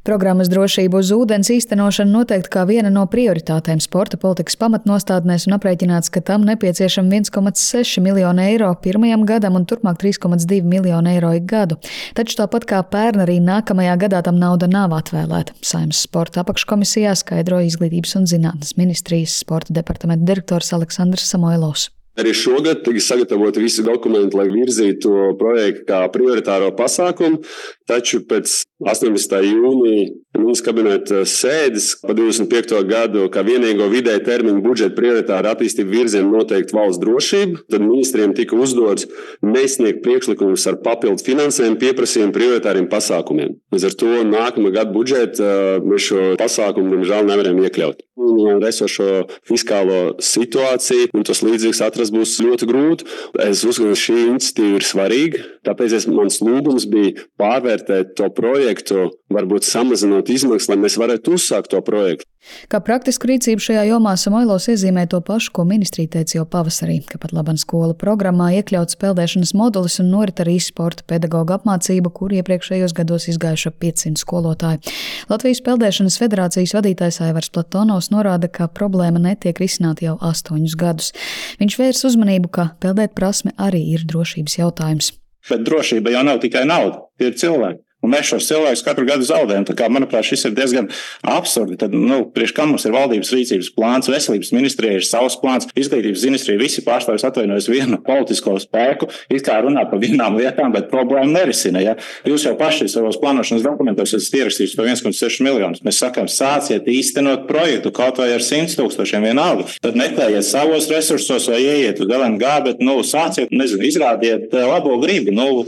Programmas drošība uz ūdens īstenošana noteikti kā viena no prioritātēm sporta politikas pamatnostādnēs un aprēķināts, ka tam nepieciešama 1,6 miljonu eiro pirmajam gadam un turpmāk 3,2 miljonu eiro ik gadu. Taču tāpat kā pērn arī nākamajā gadā tam nauda nav atvēlēta. Saeimas sporta apakškomisijā skaidroja Izglītības un zinātnes ministrijas sporta departamenta direktors Aleksandrs Samoilovs. Arī šogad tika sagatavoti visi dokumenti, lai virzītu to projektu kā prioritāro pasākumu, taču pēc 18. jūnija ministra kabineta sēdes pa 25. gadu kā vienīgo vidēja termiņu budžeta prioritāru attīstību virzienu noteikti valsts drošību, tad ministriem tika uzdots nesniegt priekšlikumus ar papildu finansējumu pieprasījumu prioritāriem pasākumiem. Līdz ar to nākamā gada budžeta mēs šo pasākumu, diemžēl, nevaram iekļaut. Un esošo fiskālo situāciju, un tas līdzīgs atrast būs ļoti grūti. Es uzskatu, ka šī iniciatīva ir svarīga, tāpēc mans lūgums bija pārvērtēt to projektu, varbūt samazinot izmaksas, lai mēs varētu uzsākt to projektu. Kā praktisku rīcību šajā jomā Samoilovs iezīmē to pašu, ko ministrija teica jau pavasarī, ka pat laban skolu programmā iekļauts peldēšanas modulis un norit arī sporta pedagoga apmācība, kur iepriekšējos gados izgājuši ap 500 skolotāji. Latvijas peldēšanas federācijas vadītājs Aivars Platonovs norāda, ka problēma netiek risināta jau 8 gadus. Viņš vērs uzmanību, ka peldēt prasme arī ir drošības jautājums. Bet drošība jau nav tikai nauda, tie ir cilvēki. Un mēs šos cilvēkus katru gadu zaudējam. Tā kā, manuprāt, šis ir diezgan absurdi. Tad, priekš kā mums ir valdības rīcības plāns, veselības ministrijai ir savs plāns, izglītības ministrija visi pārstāvis atvainojas vienu politisko spēku, it kā runā par vienām lietām, bet problēmu nerisina. Ja? Jūs jau paši savos plānošanas dokumentos esat ierakstījuši par 1,6 miljonus. Mēs sakām, sāciet īstenot projektu kaut vai ar 100 000 vienalga. Tad meklējiet savos resursos vai ieiet uz LNG, bet, sāciet, izrādiet labo gribu,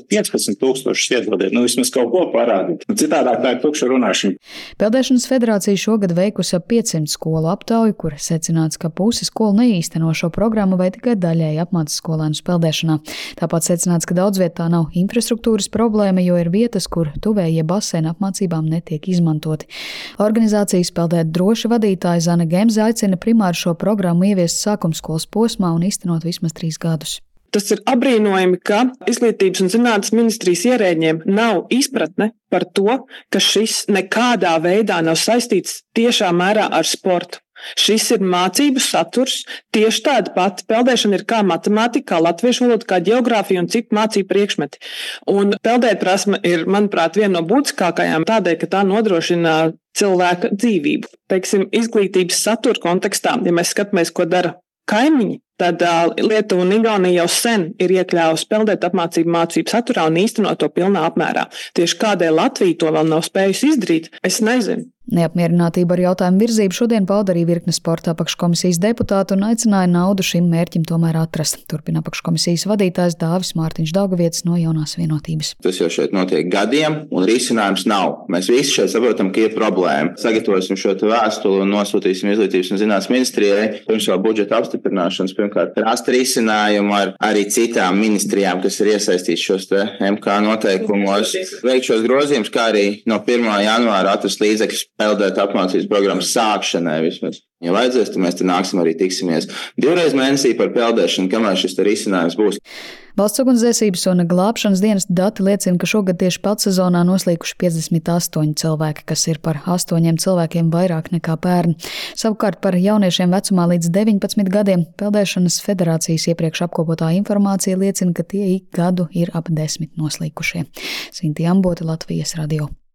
15 000 iedodiet, vismaz kaut ko parādīt. Citādāk tā ir tukša runāšana. Peldēšanas federācija šogad veikusi ap 500 skolu aptauju, kur secināts, ka pusi skolu neīsteno šo programmu vai tikai daļēji apmāca skolēnus peldēšanā. Tāpat secināts, ka daudz vietā nav infrastruktūras problēma, jo ir vietas, kur tuvējie baseini apmācībām netiek izmantoti. Organizācijas Peldēt droši vadītāja Zane Gemze aicina primāri šo programmu ieviest sākumskolas posmā un īstenot vismaz 3 gadus. Tas ir apbrīnojami, ka Izglītības un zinātnes ministrijas ierēģiem nav izpratne par to, ka šis nekādā veidā nav saistīts tiešā mērā ar sportu. Šis ir mācību saturs, tieši tāda pati peldēšana ir kā matemātika, kā latviešu valoda, kā ģeogrāfija un citi mācību priekšmeti. Un peldēt prasme ir, manuprāt, viena no būtiskākajām tādēļ, ka tā nodrošina cilvēka dzīvību. Teiksim, izglītības satura kontekstā, ja mēs skatāmies, ko dara kaimiņi, tad Lietuva un Igaunija jau sen ir iekļāvusi peldēt apmācību mācību saturā un īstenot to pilnā apmērā. Tieši kādēļ Latvija to vēl nav spējusi izdarīt, es nezinu. Neapmierinātību ar jautājumu virzību šodien pauda arī virkne sporta apakškomisijas deputātu un aicināja naudu šim mērķim tomēr atrast. Turpina apakškomisijas vadītājs Dāvis Mārtiņš Daugavietis no Jaunās vienotības. Tas jau šeit notiek gadiem un risinājums nav. Mēs visi šeit saprotam, ka ir problēma. Sagatavosim šo vēstuli un nosūtīsim Izglītības un zinātnes ministrijai pirms vēl budžeta apstiprināšanas. Pirmkārt, rast risinājumu ar arī citām ministrijām, kas ir iesaistīts šos MK noteikumos. Veikt šos grozījumus, kā arī no 1. janvāra atrast līdzekļus peldēt apmācības programmas sākšanai vismaz. Ja vajadzēs, tad mēs te nāksim arī tiksimies 2 reizes mēnesī par peldēšanu, kamēr šis risinājums būs. Valsts ugunsdzēsības un glābšanas dienesta dati liecina, ka šogad tieši peldsezonā noslīkuši 58 cilvēki, kas ir par 8 cilvēkiem vairāk nekā pērn. Savukārt par jauniešiem vecumā līdz 19 gadiem Peldēšanas federācijas iepriekš apkopotā informācija liecina, ka tie ik gadu ir ap 10 noslīkušie. Sinti Ambote, Latvijas radio.